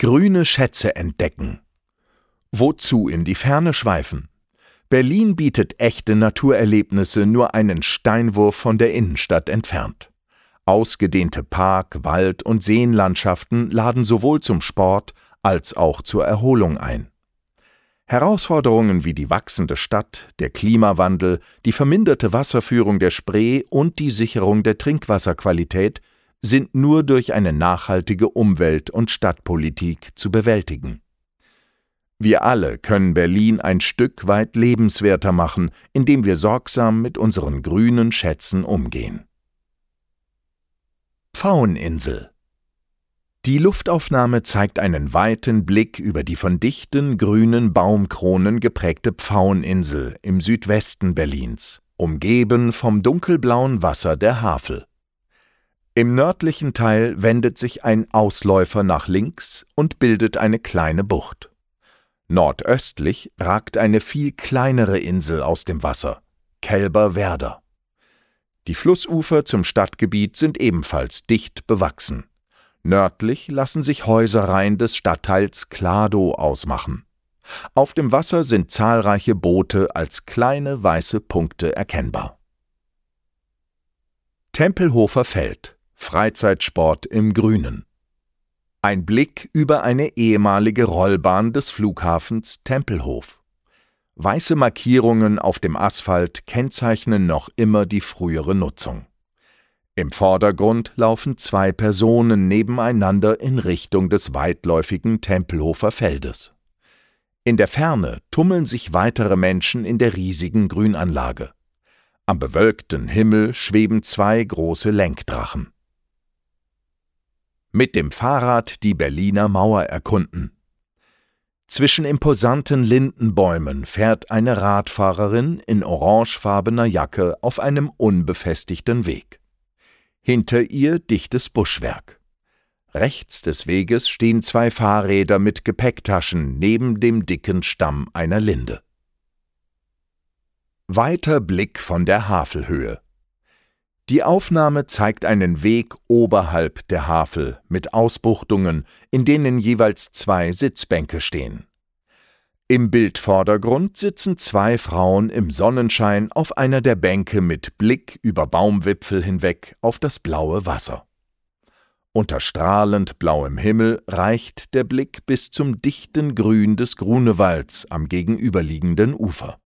Grüne Schätze entdecken. Wozu in die Ferne schweifen? Berlin bietet echte Naturerlebnisse nur einen Steinwurf von der Innenstadt entfernt. Ausgedehnte Park-, Wald- und Seenlandschaften laden sowohl zum Sport als auch zur Erholung ein. Herausforderungen wie die wachsende Stadt, der Klimawandel, die verminderte Wasserführung der Spree und die Sicherung der Trinkwasserqualität sind nur durch eine nachhaltige Umwelt- und Stadtpolitik zu bewältigen. Wir alle können Berlin ein Stück weit lebenswerter machen, indem wir sorgsam mit unseren grünen Schätzen umgehen. Pfaueninsel. Die Luftaufnahme zeigt einen weiten Blick über die von dichten, grünen Baumkronen geprägte Pfaueninsel im Südwesten Berlins, umgeben vom dunkelblauen Wasser der Havel. Im nördlichen Teil wendet sich ein Ausläufer nach links und bildet eine kleine Bucht. Nordöstlich ragt eine viel kleinere Insel aus dem Wasser, Kelberwerder. Die Flussufer zum Stadtgebiet sind ebenfalls dicht bewachsen. Nördlich lassen sich Häuserreihen des Stadtteils Kladow ausmachen. Auf dem Wasser sind zahlreiche Boote als kleine weiße Punkte erkennbar. Tempelhofer Feld, Freizeitsport im Grünen. Ein Blick über eine ehemalige Rollbahn des Flughafens Tempelhof. Weiße Markierungen auf dem Asphalt kennzeichnen noch immer die frühere Nutzung. Im Vordergrund laufen zwei Personen nebeneinander in Richtung des weitläufigen Tempelhofer Feldes. In der Ferne tummeln sich weitere Menschen in der riesigen Grünanlage. Am bewölkten Himmel schweben zwei große Lenkdrachen. Mit dem Fahrrad die Berliner Mauer erkunden. Zwischen imposanten Lindenbäumen fährt eine Radfahrerin in orangefarbener Jacke auf einem unbefestigten Weg. Hinter ihr dichtes Buschwerk. Rechts des Weges stehen zwei Fahrräder mit Gepäcktaschen neben dem dicken Stamm einer Linde. Weiter Blick von der Havelhöhe. Die Aufnahme zeigt einen Weg oberhalb der Havel mit Ausbuchtungen, in denen jeweils zwei Sitzbänke stehen. Im Bildvordergrund sitzen zwei Frauen im Sonnenschein auf einer der Bänke mit Blick über Baumwipfel hinweg auf das blaue Wasser. Unter strahlend blauem Himmel reicht der Blick bis zum dichten Grün des Grunewalds am gegenüberliegenden Ufer.